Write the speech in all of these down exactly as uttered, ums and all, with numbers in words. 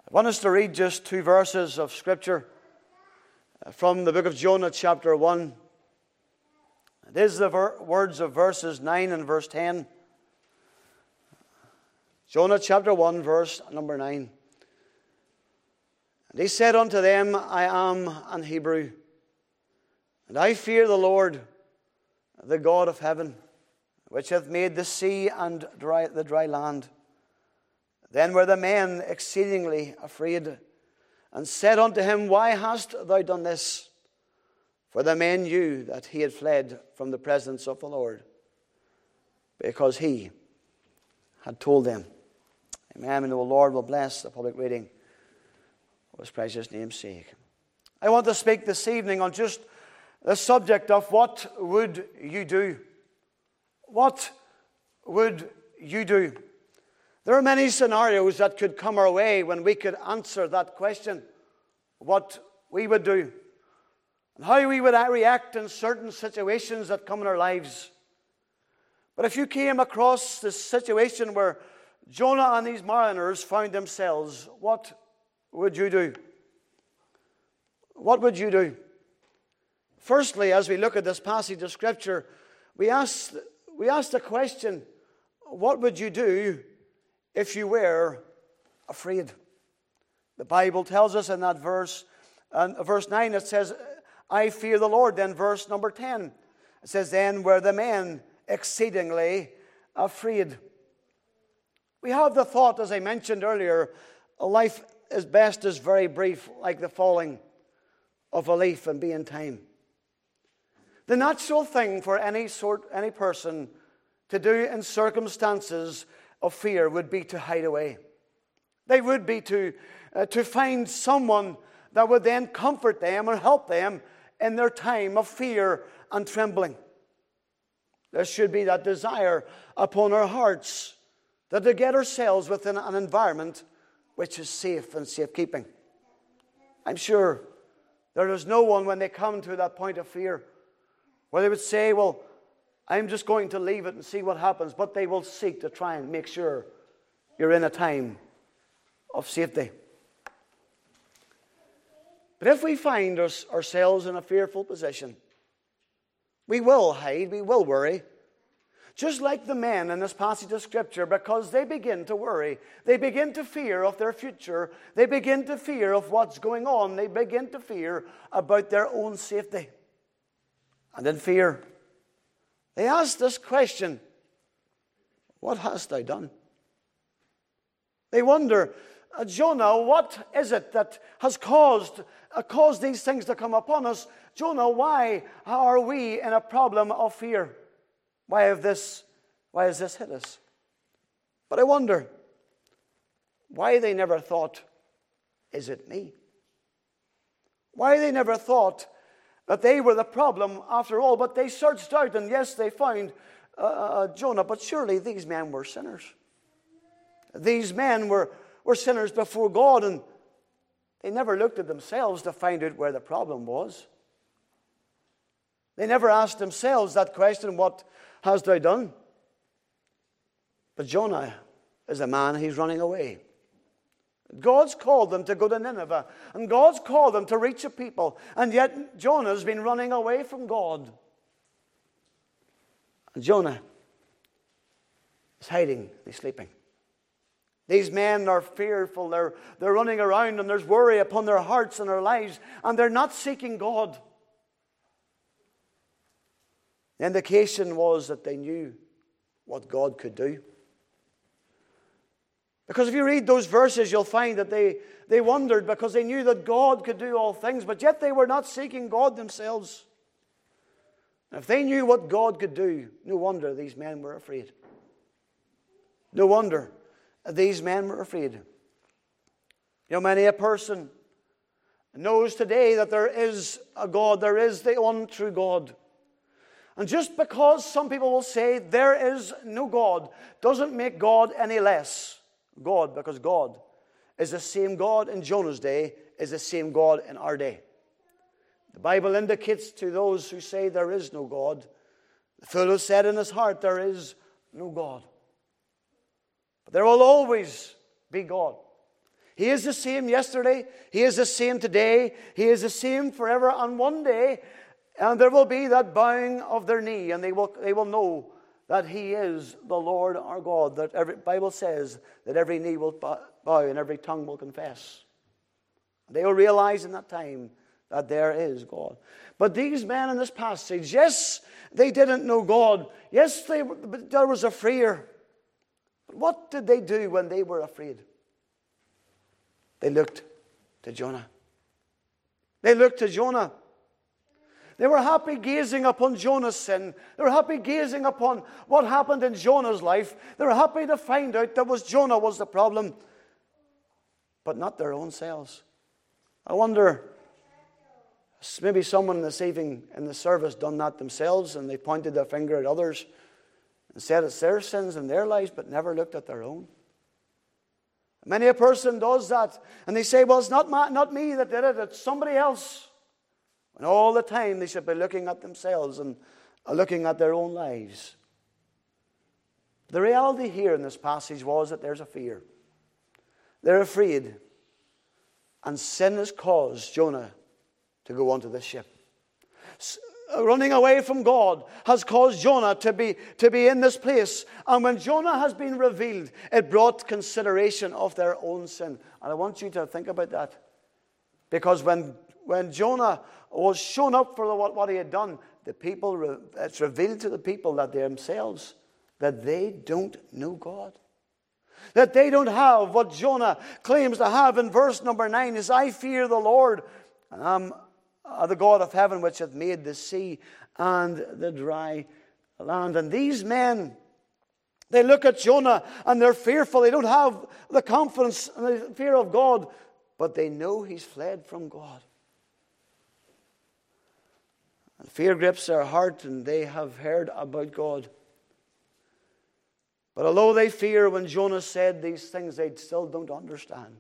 I want us to read just two verses of Scripture from the book of Jonah, chapter one. It is the ver- words of verses nine and verse ten. Jonah chapter one, verse number nine. And he said unto them, I am an Hebrew, and I fear the Lord, the God of heaven, which hath made the sea and dry, the dry land. Then were the men exceedingly afraid, and said unto him, Why hast thou done this? For the men knew that he had fled from the presence of the Lord, because he had told them. Amen. And the Lord will bless the public reading of His precious name's sake. I want to speak this evening on just the subject of what would you do? What would you do? There are many scenarios that could come our way when we could answer that question, what we would do, and how we would react in certain situations that come in our lives. But if you came across this situation where Jonah and these mariners found themselves, what would you do? What would you do? Firstly, as we look at this passage of Scripture, we ask, we ask the question, what would you do if you were afraid? The Bible tells us in that verse, and verse nine, it says, I fear the Lord. Then verse number ten, it says, Then were the men exceedingly afraid. We have the thought, as I mentioned earlier, a life is best is very brief, like the falling of a leaf and being time. The natural thing for any sort, any person to do in circumstances of fear would be to hide away. They would be to, uh, to find someone that would then comfort them or help them in their time of fear and trembling. There should be that desire upon our hearts that to get ourselves within an environment which is safe and safekeeping. I'm sure there is no one when they come to that point of fear where they would say, well, I'm just going to leave it and see what happens, but they will seek to try and make sure you're in a time of safety. But if we find us, ourselves in a fearful position, we will hide, we will worry, just like the men in this passage of Scripture, because they begin to worry. They begin to fear of their future. They begin to fear of what's going on. They begin to fear about their own safety. And in fear, they ask this question, what hast thou done? They wonder, Jonah, what is it that has caused, uh, caused these things to come upon us? Jonah, why are we in a problem of fear? Why have this, why has this hit us? But I wonder why they never thought, is it me? Why they never thought that they were the problem after all. But they searched out, and yes, they found uh, uh, Jonah, but surely these men were sinners. These men were, were sinners before God, and they never looked at themselves to find out where the problem was. They never asked themselves that question, what hast thou done? But Jonah is a man, he's running away. God's called them to go to Nineveh, and God's called them to reach a people, and yet Jonah's been running away from God. And Jonah is hiding, he's sleeping. These men are fearful, they're, they're running around, and there's worry upon their hearts and their lives, and they're not seeking God. The indication was that they knew what God could do. Because if you read those verses, you'll find that they, they wondered because they knew that God could do all things, but yet they were not seeking God themselves. And if they knew what God could do, no wonder these men were afraid. No wonder these men were afraid. You know, many a person knows today that there is a God, there is the one true God. And just because some people will say there is no God, doesn't make God any less God, because God is the same God in Jonah's day, is the same God in our day. The Bible indicates to those who say there is no God, the fool has said in his heart there is no God. But there will always be God. He is the same yesterday. He is the same today. He is the same forever. And one day, and there will be that bowing of their knee, and they will, they will know that He is the Lord our God. That every Bible says that every knee will bow and every tongue will confess. They will realize in that time that there is God. But these men in this passage, yes, they didn't know God. Yes, they, there was a fear. But what did they do when they were afraid? They looked to Jonah. They looked to Jonah. They were happy gazing upon Jonah's sin. They were happy gazing upon what happened in Jonah's life. They were happy to find out that was Jonah was the problem, but not their own selves. I wonder, maybe someone this evening in the service done that themselves, and they pointed their finger at others and said it's their sins in their lives, but never looked at their own. Many a person does that, and they say, well, it's not, my, not me that did it, it's somebody else. And all the time they should be looking at themselves and looking at their own lives. The reality here in this passage was that there's a fear. They're afraid. And sin has caused Jonah to go onto the ship. Running away from God has caused Jonah to be, to be in this place. And when Jonah has been revealed, it brought consideration of their own sin. And I want you to think about that. Because when, when Jonah was shown up for what, what he had done, the people, it's revealed to the people that they themselves, that they don't know God. That they don't have what Jonah claims to have in verse number nine is, I fear the Lord, and I'm uh, the God of heaven, which hath made the sea and the dry land. And these men, they look at Jonah and they're fearful. They don't have the confidence and the fear of God, but they know he's fled from God. And fear grips their heart, and they have heard about God. But although they fear, when Jonah said these things, they still don't understand.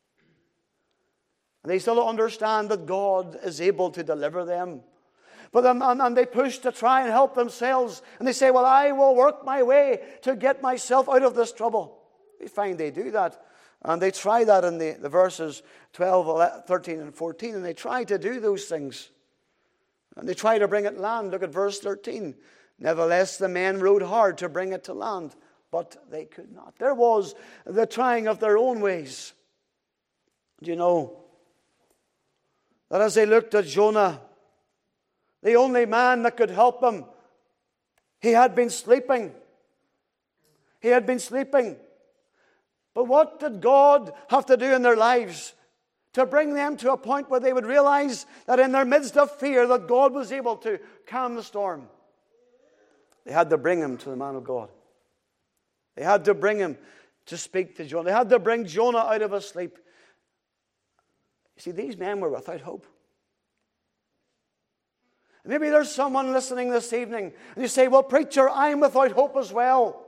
And they still don't understand that God is able to deliver them. But and, and they push to try and help themselves. And they say, well, I will work my way to get myself out of this trouble. We find they do that. And they try that in the, the verses twelve, thirteen, and fourteen. And they try to do those things. And they try to bring it land. Look at verse thirteen. Nevertheless, the men rowed hard to bring it to land, but they could not. There was the trying of their own ways. Do you know that as they looked at Jonah, the only man that could help him, he had been sleeping. He had been sleeping. But what did God have to do in their lives to bring them to a point where they would realize that in their midst of fear that God was able to calm the storm? They had to bring him to the man of God. They had to bring him to speak to Jonah. They had to bring Jonah out of his sleep. You see, these men were without hope. Maybe there's someone listening this evening and you say, well, preacher, I'm without hope as well.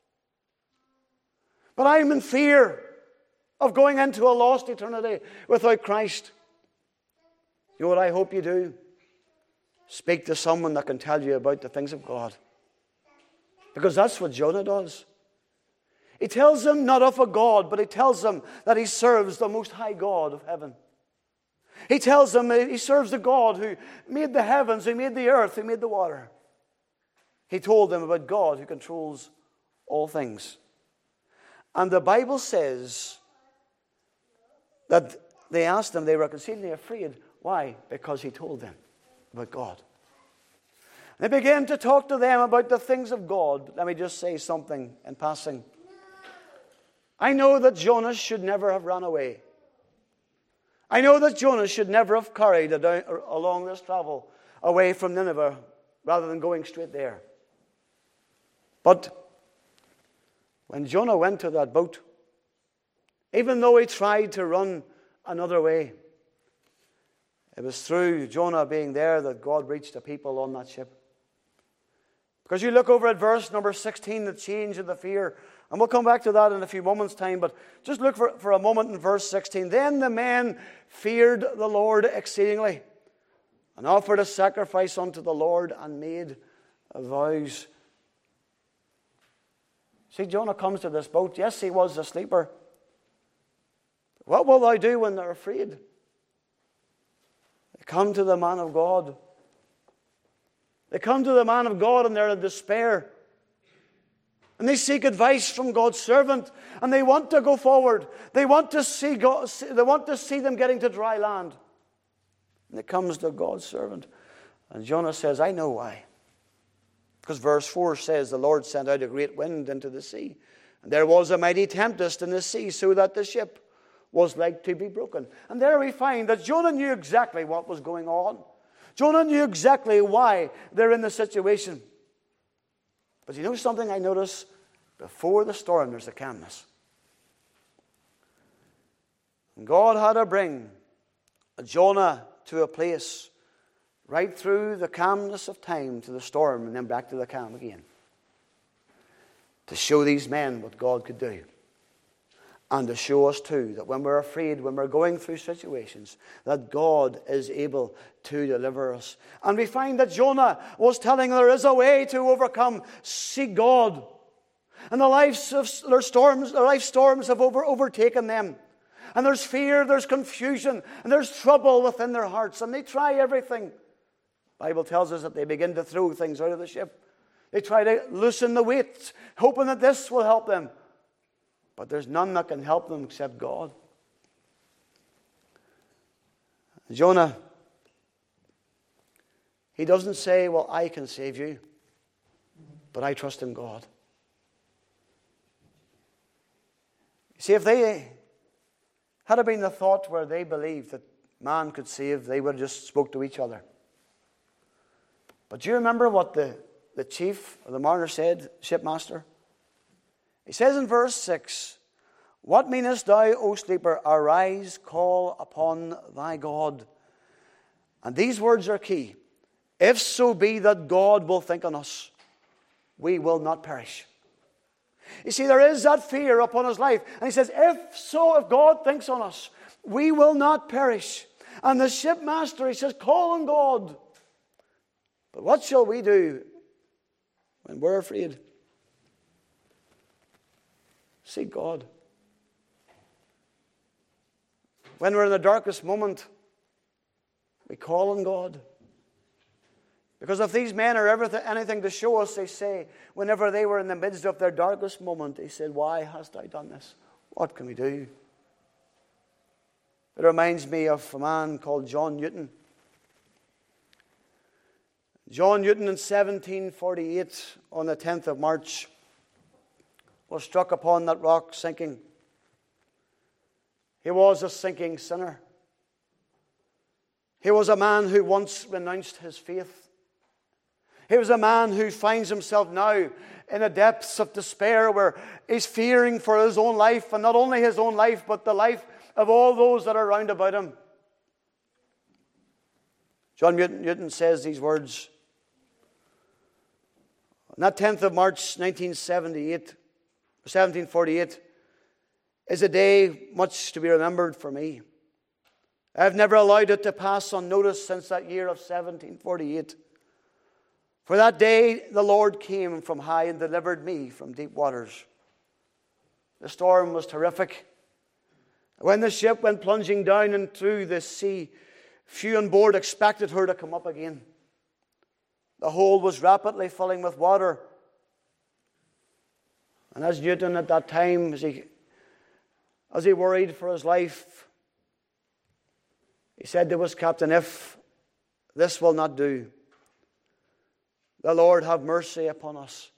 But I'm in fear of going into a lost eternity without Christ. You know what I hope you do? Speak to someone that can tell you about the things of God. Because that's what Jonah does. He tells them not of a God, but he tells them that he serves the most high God of heaven. He tells them that he serves the God who made the heavens, who made the earth, who made the water. He told them about God who controls all things. And the Bible says that they asked him, they were exceedingly afraid. Why? Because he told them about God. They began to talk to them about the things of God. Let me just say something in passing. I know that Jonah should never have run away. I know that Jonah should never have carried down, along this travel away from Nineveh rather than going straight there. But when Jonah went to that boat, even though he tried to run another way, it was through Jonah being there that God reached the people on that ship. Because you look over at verse number sixteen, the change of the fear. And we'll come back to that in a few moments' time. But just look for, for a moment in verse sixteen. Then the men feared the Lord exceedingly, and offered a sacrifice unto the Lord, and made vows. See, Jonah comes to this boat. Yes, he was a sleeper. What will thou do when they're afraid? They come to the man of God. They come to the man of God and they're in despair. And they seek advice from God's servant. And they want to go forward. They want to see God, they want to see them getting to dry land. And it comes to God's servant. And Jonah says, I know why. Because verse four says, the Lord sent out a great wind into the sea. And there was a mighty tempest in the sea, so that the ship was like to be broken. And there we find that Jonah knew exactly what was going on. Jonah knew exactly why they're in the situation. But you know something I notice? Before the storm, there's a calmness. And God had to bring Jonah to a place right through the calmness of time to the storm and then back to the calm again. To show these men what God could do. And to show us too that when we're afraid, when we're going through situations, that God is able to deliver us. And we find that Jonah was telling there is a way to overcome. Seek God. And the lives of their storms, their life storms have over, overtaken them. And there's fear, there's confusion, and there's trouble within their hearts. And they try everything. The Bible tells us that they begin to throw things out of the ship. They try to loosen the weight, hoping that this will help them. But there's none that can help them except God. Jonah, he doesn't say, well, I can save you, but I trust in God. You see, if they had been the thought where they believed that man could save, they would have just spoke to each other. But do you remember what the, the chief or the mariner said, shipmaster? He says in verse six, what meanest thou, O sleeper? Arise, call upon thy God. And these words are key. If so be that God will think on us, we will not perish. You see, there is that fear upon his life. And he says, if so, if God thinks on us, we will not perish. And the shipmaster, he says, call on God. But what shall we do when we're afraid? Seek God. When we're in the darkest moment, we call on God. Because if these men are everything, anything to show us, they say, whenever they were in the midst of their darkest moment, they said, why hast thou done this? What can we do? It reminds me of a man called John Newton. John Newton in seventeen forty-eight, on the tenth of March, was struck upon that rock sinking. He was a sinking sinner. He was a man who once renounced his faith. He was a man who finds himself now in the depths of despair where he's fearing for his own life, and not only his own life, but the life of all those that are round about him. John Newton, Newton says these words. On that tenth of March nineteen seventy-eight, seventeen forty-eight, is a day much to be remembered for me. I've never allowed it to pass unnoticed since that year of seventeen forty-eight. For that day the Lord came from high and delivered me from deep waters. The storm was terrific. When the ship went plunging down into the sea, few on board expected her to come up again. The hold was rapidly filling with water. And as Newton at that time, as he, as he worried for his life, he said to his captain, if this will not do, the Lord have mercy upon us.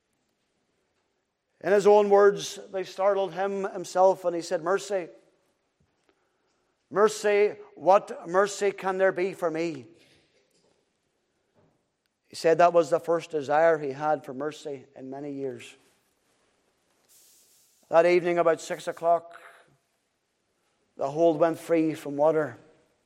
In his own words, they startled him himself, and he said, mercy. Mercy, what mercy can there be for me? He said that was the first desire he had for mercy in many years. That evening about six o'clock, the hold went free from water.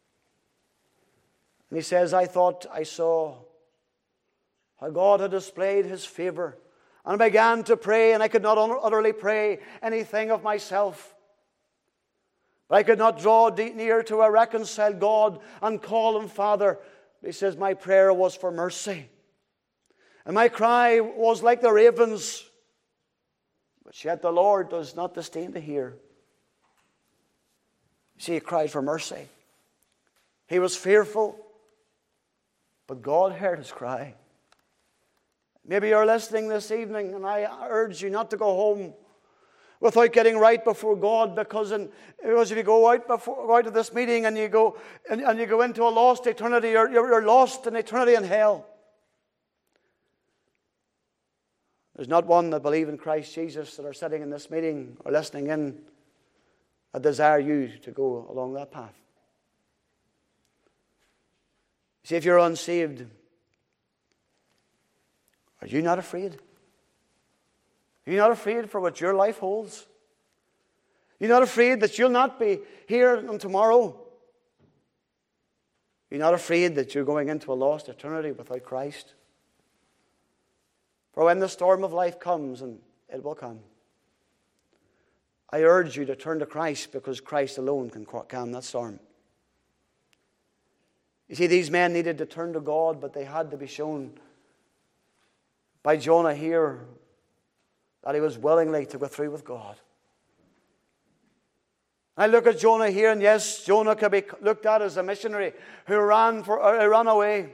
And he says, I thought I saw how God had displayed his favor. And I began to pray, and I could not utterly pray anything of myself. But I could not draw near to a reconciled God and call him Father. He says, my prayer was for mercy. And my cry was like the ravens. But yet the Lord does not disdain to hear. See, he cried for mercy. He was fearful, but God heard his cry. Maybe you're listening this evening, and I urge you not to go home without getting right before God, because, in, because if you go out before go out of this meeting and you go and, and you go into a lost eternity, you're, you're, you're lost in eternity in hell. There's not one that believe in Christ Jesus that are sitting in this meeting or listening in that desire you to go along that path. See, if you're unsaved, are you not afraid? Are you not afraid for what your life holds? You're not afraid that you'll not be here on tomorrow? You're not afraid that you're going into a lost eternity without Christ? For when the storm of life comes, and it will come, I urge you to turn to Christ, because Christ alone can calm that storm. You see, these men needed to turn to God, but they had to be shown by Jonah here that he was willingly to go through with God. I look at Jonah here, and yes, Jonah could be looked at as a missionary who ran for, uh, ran away.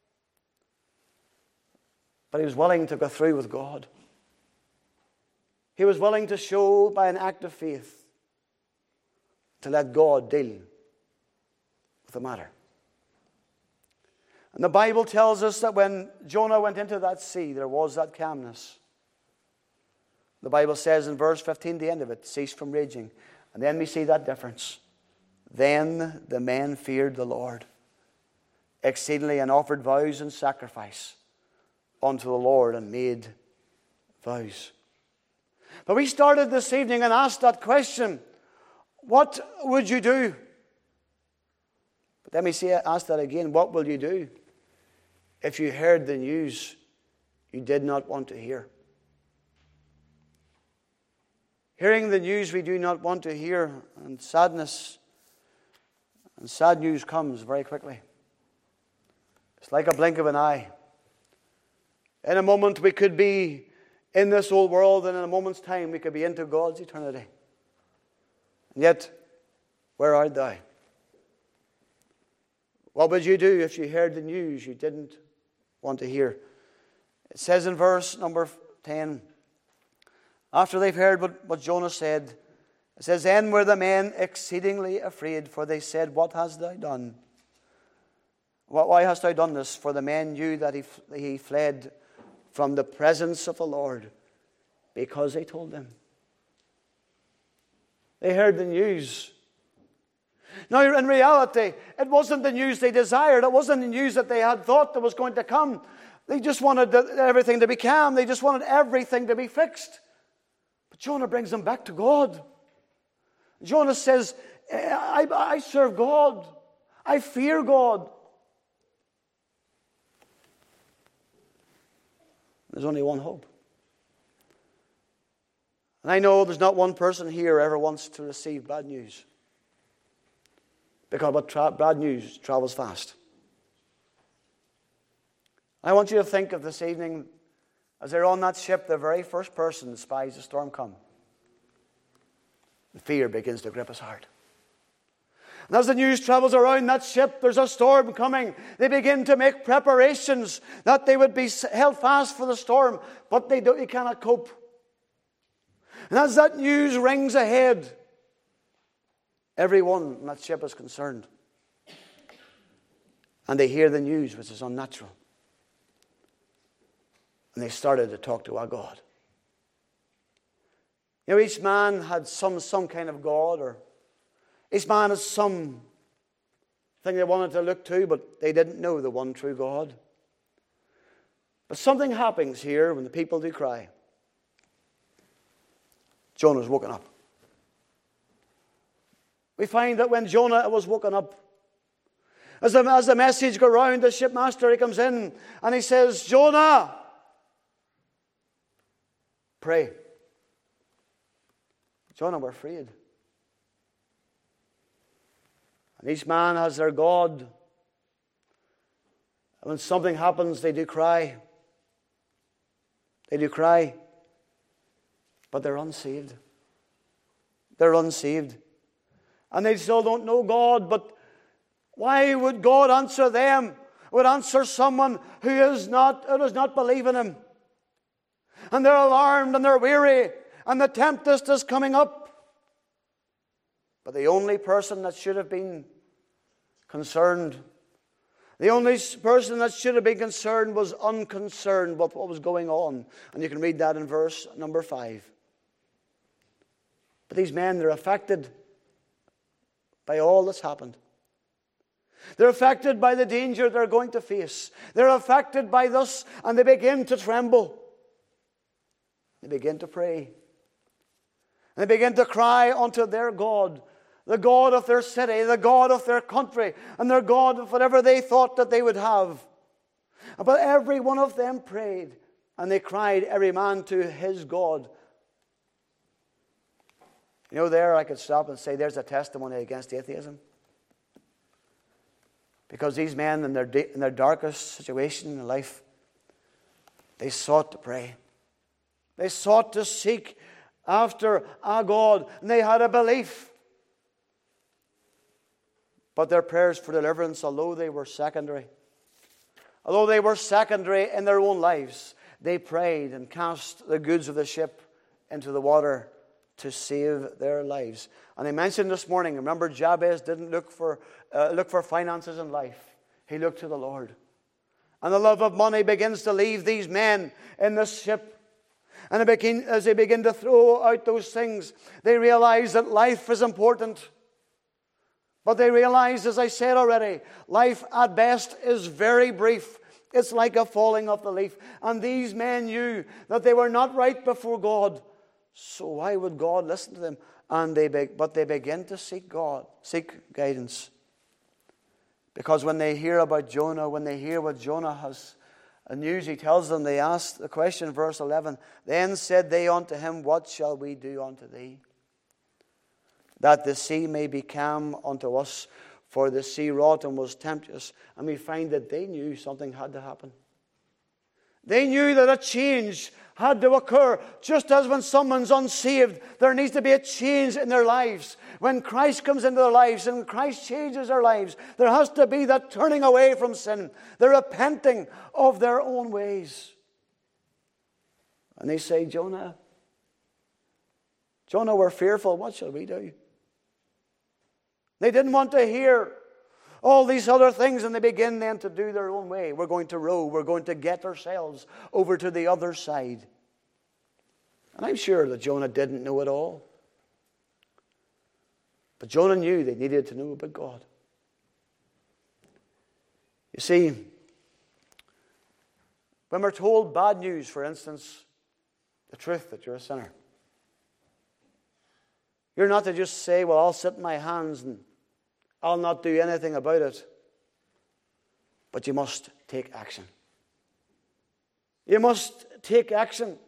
But he was willing to go through with God. He was willing to show by an act of faith to let God deal with the matter. And the Bible tells us that when Jonah went into that sea, there was that calmness. The Bible says in verse fifteen, the end of it, ceased from raging. And then we see that difference. Then the men feared the Lord exceedingly, and offered vows and sacrifice unto the Lord, and made vows. But we started this evening and asked that question, what would you do? But let me say, ask that again, what will you do if you heard the news you did not want to hear? Hearing the news we do not want to hear, and sadness and sad news comes very quickly. It's like a blink of an eye. In a moment we could be in this old world, and in a moment's time we could be into God's eternity. And yet, where art thou? What would you do if you heard the news you didn't want to hear? It says in verse number ten, after they've heard what, what Jonah said, it says, then were the men exceedingly afraid, for they said, what hast thou done? Why hast thou done this? For the men knew that he, he fled from the presence of the Lord, because they told them. They heard the news. Now, in reality, it wasn't the news they desired. It wasn't the news that they had thought that was going to come. They just wanted everything to be calm. They just wanted everything to be fixed. But Jonah brings them back to God. Jonah says, I, I serve God. I fear God. There's only one hope. And I know there's not one person here ever wants to receive bad news. Because what tra- bad news travels fast. I want you to think of this evening, as they're on that ship, the very first person that spies the storm come. And fear begins to grip his heart. And as the news travels around that ship, there's a storm coming. They begin to make preparations that they would be held fast for the storm, but they, don't, they cannot cope. And as that news rings ahead, everyone on that ship is concerned. And they hear the news, which is unnatural. And they started to talk to our God. You know, each man had some, some kind of God, or each man has some thing they wanted to look to, but they didn't know the one true God. But something happens here when the people do cry. Jonah's woken up. We find that when Jonah was woken up, as the, as the message goes around, the shipmaster, he comes in and he says, Jonah, pray. Jonah, we're afraid. And each man has their God. And when something happens, they do cry. They do cry. But they're unsaved. They're unsaved. And they still don't know God, but why would God answer them? Would answer someone who is not, who does not believe in Him. And they're alarmed and they're weary, and the tempest is coming up. But the only person that should have been concerned, the only person that should have been concerned was unconcerned with what was going on. And you can read that in verse number five. But these men, they're affected by all that's happened. They're affected by the danger they're going to face. They're affected by this, and they begin to tremble. They begin to pray. And they begin to cry unto their God, the God of their city, the God of their country, and their God of whatever they thought that they would have. But every one of them prayed, and they cried, every man to his God. You know, there I could stop and say there's a testimony against atheism. Because these men, in their, in their darkest situation in life, they sought to pray. They sought to seek after a God, and they had a belief. But their prayers for deliverance, although they were secondary, although they were secondary in their own lives, they prayed and cast the goods of the ship into the water to save their lives. And I mentioned this morning, remember, Jabez didn't look for uh, look for finances in life. He looked to the Lord. And the love of money begins to leave these men in this ship. And they begin, as they begin to throw out those things, they realize that life is important. But they realize, as I said already, life at best is very brief. It's like a falling of the leaf. And these men knew that they were not right before God. So why would God listen to them? And they be, but they begin to seek God, seek guidance. Because when they hear about Jonah, when they hear what Jonah has news, he tells them, they ask the question, verse eleven, then said they unto him, what shall we do unto thee? That the sea may be calm unto us, for the sea wrought and was tempestuous. And we find that they knew something had to happen. They knew that a change had to occur. Just as when someone's unsaved, there needs to be a change in their lives. When Christ comes into their lives and Christ changes their lives, there has to be that turning away from sin, the repenting of their own ways. And they say, Jonah, Jonah, we're fearful. What shall we do? They didn't want to hear all these other things, and they begin then to do their own way. We're going to row. We're going to get ourselves over to the other side. And I'm sure that Jonah didn't know it all. But Jonah knew they needed to know about God. You see, when we're told bad news, for instance, the truth that you're a sinner, you're not to just say, well, I'll sit in my hands and I'll not do anything about it. But you must take action. You must take action.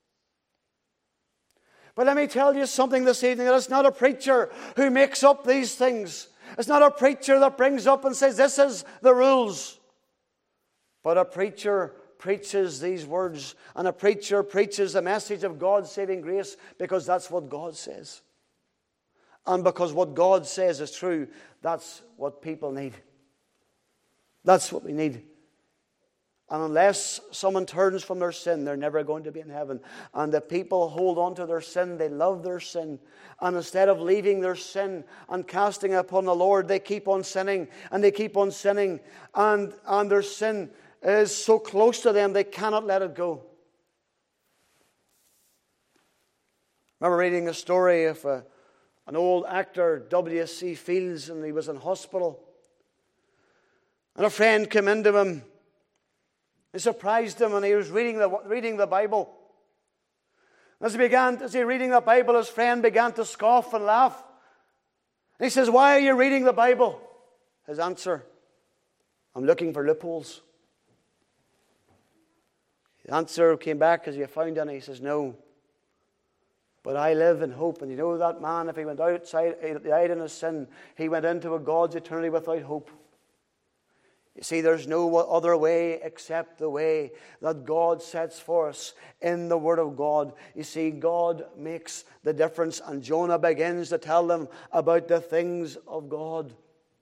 But let me tell you something this evening, that it's not a preacher who makes up these things. It's not a preacher that brings up and says, this is the rules. But a preacher preaches these words, and a preacher preaches the message of God's saving grace, because that's what God says. And because what God says is true, that's what people need. That's what we need. And unless someone turns from their sin, they're never going to be in heaven. And the people hold on to their sin. They love their sin. And instead of leaving their sin and casting upon the Lord, they keep on sinning. And they keep on sinning. And, and their sin is so close to them, they cannot let it go. I remember reading a story of a An old actor, W C Fields, and he was in hospital. And a friend came into him. He surprised him, and he was reading the, reading the Bible. As he began, as he reading the Bible, his friend began to scoff and laugh. And he says, why are you reading the Bible? His answer, I'm looking for loopholes. The answer came back, as you found any? He says, no. But I live in hope. And you know that man, if he went outside, he died in his sin, he went into a God's eternity without hope. You see, there's no other way except the way that God sets for us in the Word of God. You see, God makes the difference, and Jonah begins to tell them about the things of God.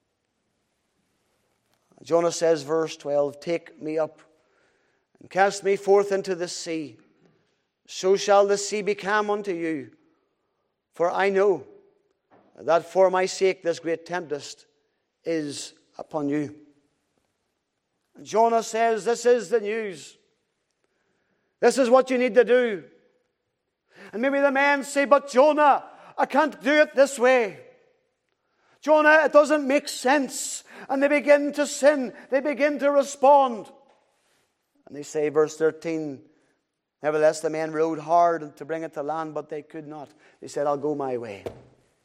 Jonah says, verse twelve, "Take me up and cast me forth into the sea. So shall the sea become unto you. For I know that for my sake this great tempest is upon you." Jonah says, this is the news. This is what you need to do. And maybe the men say, "But Jonah, I can't do it this way. Jonah, it doesn't make sense." And they begin to sin. They begin to respond. And they say, verse thirteen, "Nevertheless, the men rowed hard to bring it to land, but they could not. They said, 'I'll go my way.' And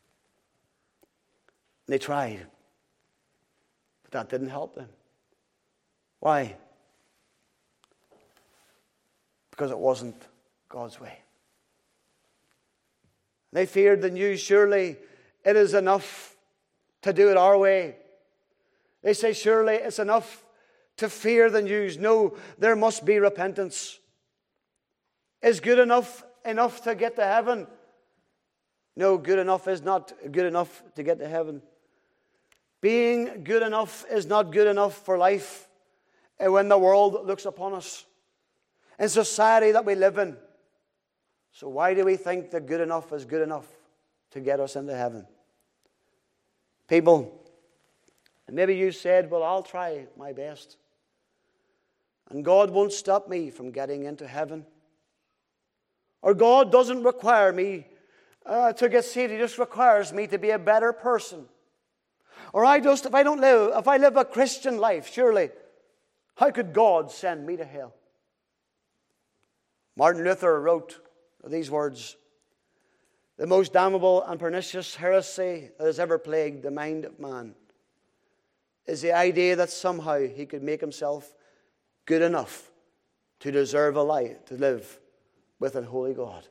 they tried. But that didn't help them. Why? Because it wasn't God's way. They feared the news. Surely it is enough to do it our way. They say, surely it's enough to fear the news. No, there must be repentance. Is good enough enough to get to heaven? No, good enough is not good enough to get to heaven. Being good enough is not good enough for life when the world looks upon us, in society that we live in. So why do we think that good enough is good enough to get us into heaven? People, and maybe you said, "Well, I'll try my best, and God won't stop me from getting into heaven." Or God doesn't require me uh, to get saved. He just requires me to be a better person. Or I just, if I don't live, if I live a Christian life, surely, how could God send me to hell? Martin Luther wrote these words: "The most damnable and pernicious heresy that has ever plagued the mind of man is the idea that somehow he could make himself good enough to deserve a life, to live with an holy God."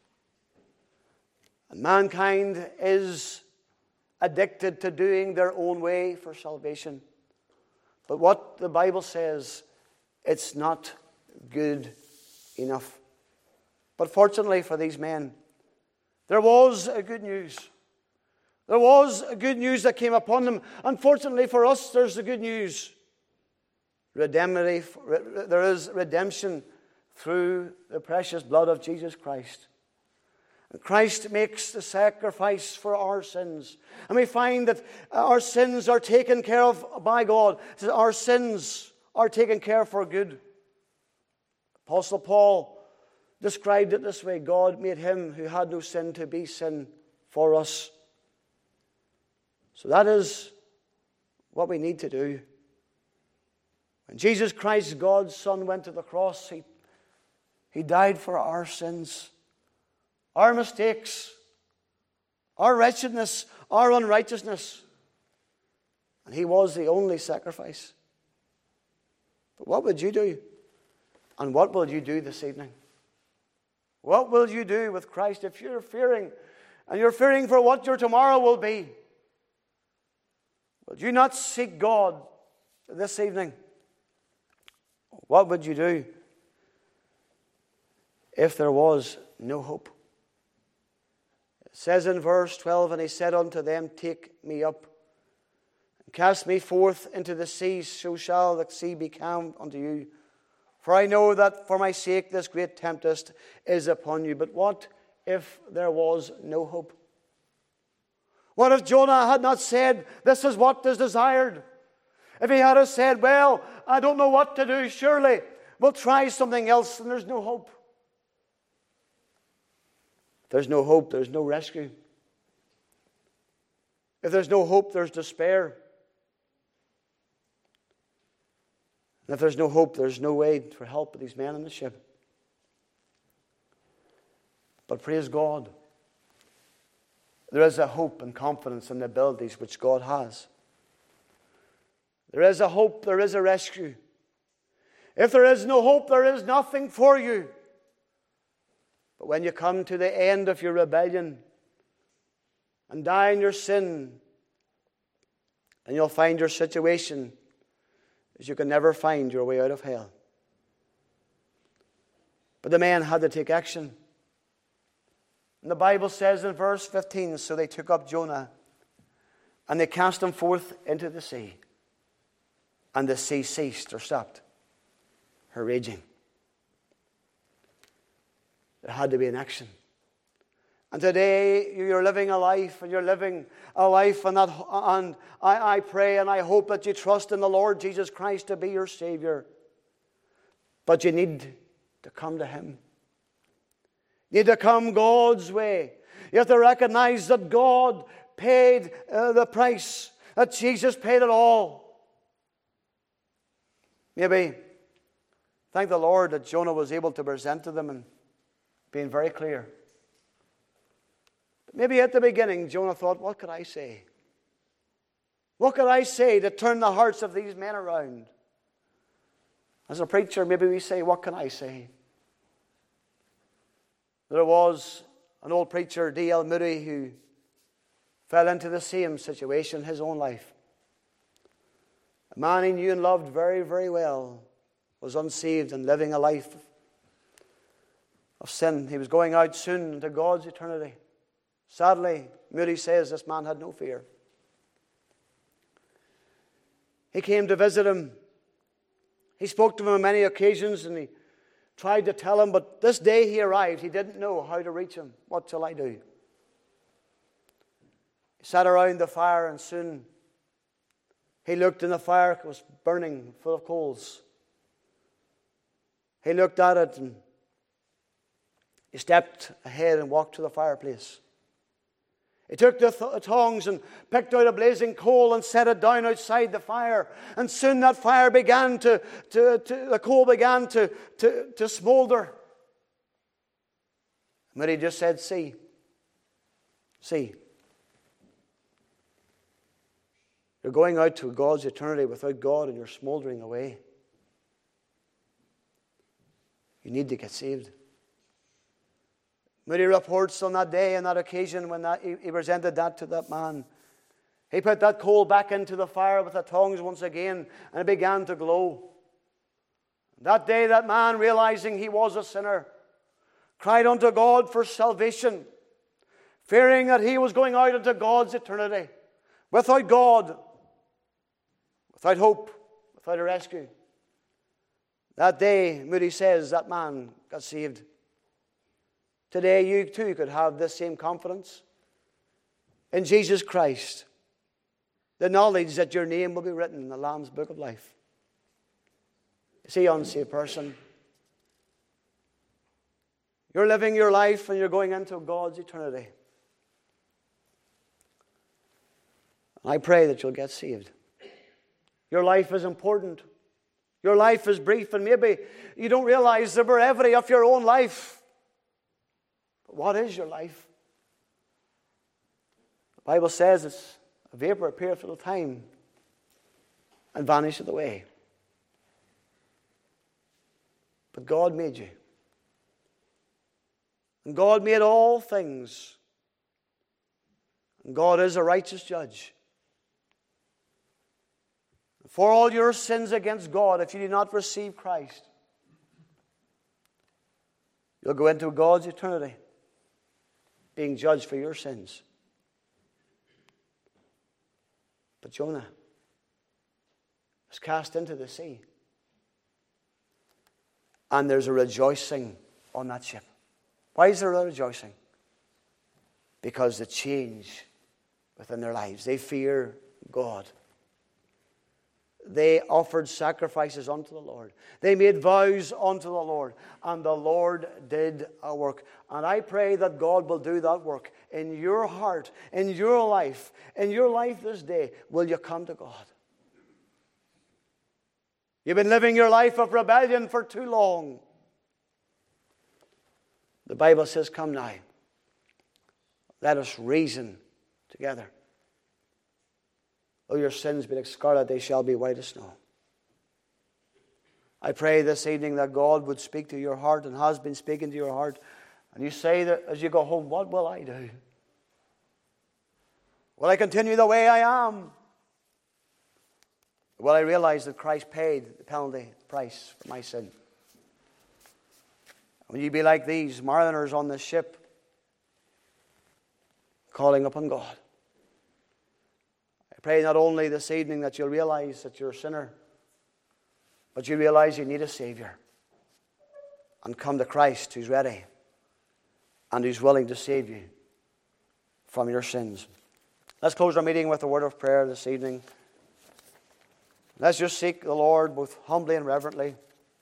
And mankind is addicted to doing their own way for salvation. But what the Bible says, it's not good enough. But fortunately for these men, there was a good news. There was a good news that came upon them. Unfortunately for us, there's the good news. Redemptive, there is redemption through the precious blood of Jesus Christ. And Christ makes the sacrifice for our sins. And we find that our sins are taken care of by God. Our sins are taken care of for good. Apostle Paul described it this way: God made him who had no sin to be sin for us. So that is what we need to do. When Jesus Christ, God's Son, went to the cross, He, he died for our sins, our mistakes, our wretchedness, our unrighteousness. And He was the only sacrifice. But what would you do? And what will you do this evening? What will you do with Christ if you're fearing, and you're fearing for what your tomorrow will be? Will you not seek God this evening? What would you do if there was no hope? It says in verse twelve, "And he said unto them, Take me up, and cast me forth into the sea, so shall the sea be calm unto you. For I know that for my sake this great tempest is upon you." But what if there was no hope? What if Jonah had not said, "This is what is desired"? If he had said, "Well, I don't know what to do, surely we'll try something else," and there's no hope. If there's no hope, there's no rescue. If there's no hope, there's despair. And if there's no hope, there's no way for help with these men on the ship. But praise God, there is a hope and confidence in the abilities which God has. There is a hope, there is a rescue. If there is no hope, there is nothing for you. But when you come to the end of your rebellion and die in your sin, and you'll find your situation is you can never find your way out of hell. But the men had to take action. And the Bible says in verse fifteen, so they took up Jonah, and they cast him forth into the sea. And the sea ceased or stopped her raging. There had to be an action. And today you're living a life, and you're living a life, and, that, and I, I pray and I hope that you trust in the Lord Jesus Christ to be your Savior. But you need to come to Him. You need to come God's way. You have to recognize that God paid uh, the price, that Jesus paid it all. Maybe thank the Lord that Jonah was able to present to them and being very clear. But maybe at the beginning, Jonah thought, what could I say? What could I say to turn the hearts of these men around? As a preacher, maybe we say, what can I say? There was an old preacher, D L Moody, who fell into the same situation in his own life. A man he knew and loved very, very well was unsaved and living a life of sin. He was going out soon into God's eternity. Sadly, Moody says this man had no fear. He came to visit him. He spoke to him on many occasions, and he tried to tell him, but this day he arrived, he didn't know how to reach him. What shall I do? He sat around the fire, and soon he looked in the fire. It was burning, full of coals. He looked at it, and he stepped ahead and walked to the fireplace. He took the th- tongs and picked out a blazing coal and set it down outside the fire. And soon that fire began to, to, to the coal began to, to, to smolder. But he just said, see, see. You're going out to God's eternity without God, and you're smoldering away. You need to get saved. Moody reports on that day and that occasion when that, he, he presented that to that man. He put that coal back into the fire with the tongs once again, and it began to glow. That day that man, realizing he was a sinner, cried unto God for salvation, fearing that he was going out into God's eternity without God, without hope, without a rescue. That day, Moody says, that man got saved. Today, you too could have this same confidence in Jesus Christ. The knowledge that your name will be written in the Lamb's Book of Life. You see, unsaved person, you're living your life and you're going into God's eternity. I pray that you'll get saved. Your life is important. Your life is brief, and maybe you don't realize the brevity of your own life. What is your life? The Bible says it's a vapor, appeareth for a time, and vanisheth away. But God made you. And God made all things. And God is a righteous judge. For all your sins against God, if you do not receive Christ, you'll go into God's eternity, being judged for your sins. But Jonah was cast into the sea. And there's a rejoicing on that ship. Why is there a rejoicing? Because the change within their lives. They fear God. They offered sacrifices unto the Lord. They made vows unto the Lord. And the Lord did a work. And I pray that God will do that work in your heart, in your life. In your life this day, will you come to God? You've been living your life of rebellion for too long. The Bible says, come now. Let us reason together. Though your sins be like scarlet, they shall be white as snow. I pray this evening that God would speak to your heart and has been speaking to your heart. And you say that as you go home, what will I do? Will I continue the way I am? Will I realize that Christ paid the penalty, the price for my sin? Will you be like these mariners on the ship, calling upon God? I pray not only this evening that you'll realize that you're a sinner, but you realize you need a Savior. And come to Christ, who's ready and who's willing to save you from your sins. Let's close our meeting with a word of prayer this evening. Let's just seek the Lord both humbly and reverently.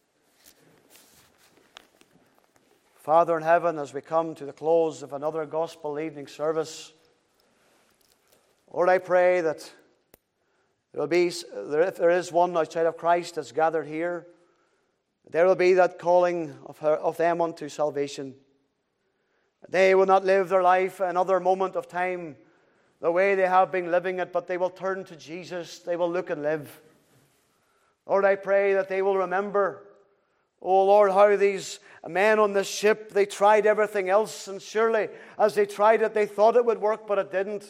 Father in heaven, as we come to the close of another gospel evening service, Lord, I pray that there will be, if there is one outside of Christ that's gathered here, there will be that calling of, her, of them unto salvation. They will not live their life another moment of time the way they have been living it, but they will turn to Jesus. They will look and live. Lord, I pray that they will remember, oh Lord, how these men on this ship, they tried everything else, and surely as they tried it, they thought it would work, but it didn't.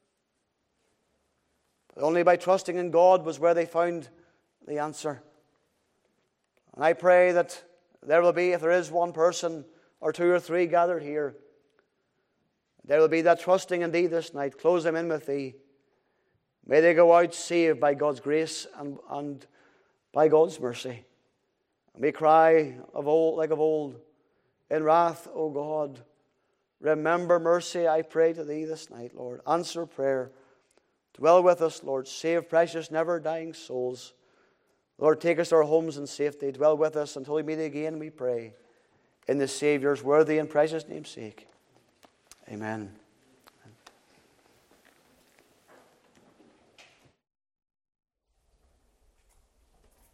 But only by trusting in God was where they found the answer. And I pray that there will be, if there is one person or two or three gathered here, there will be that trusting in Thee this night. Close them in with Thee. May they go out saved by God's grace and, and by God's mercy. And we cry of old, like of old, in wrath, O God, remember mercy, I pray to Thee this night, Lord. Answer prayer. Dwell with us, Lord. Save precious, never dying souls. Lord, take us to our homes in safety. Dwell with us until we meet again, we pray. In the Saviour's worthy and precious name's sake. Amen.